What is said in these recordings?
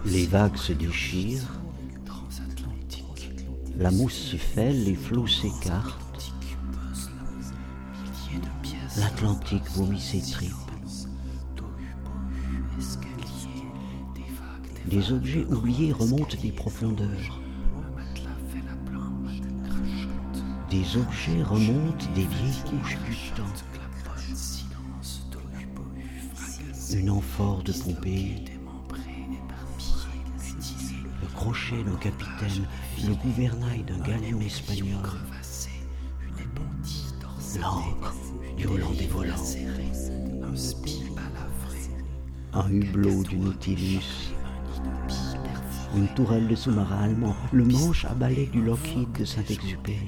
Les vagues se déchirent, la mousse se fêle, les flots s'écartent, l'Atlantique vomit ses tripes. Des objets oubliés remontent des profondeurs. Des objets remontent des vieilles couches du temps. Une amphore de Pompéi, le crochet d'un capitaine, le gouvernail d'un galion espagnol, l'ancre du Hollandais volant, un hublot du Nautilus, une tourelle de sous-marin allemand, le manche à balai du Lockheed de Saint-Exupéry,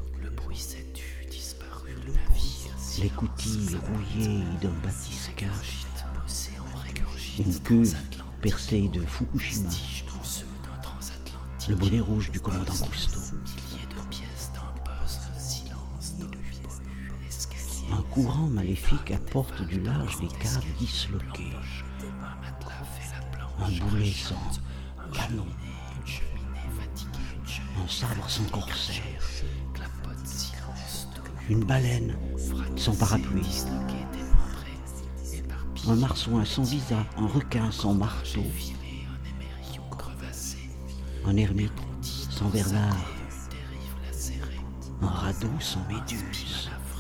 les coutilles rouillées d'un batisca, une cuve percée de Fukushima, le bonnet rouge du commandant Cousteau, un courant maléfique apporte du large des caves disloquées, un boulet sans canon, un sabre sans corsaire, une baleine sans parapluie, un marsouin sans visa, un requin sans marteau, un ermite sans bernard, un radeau sans méduse,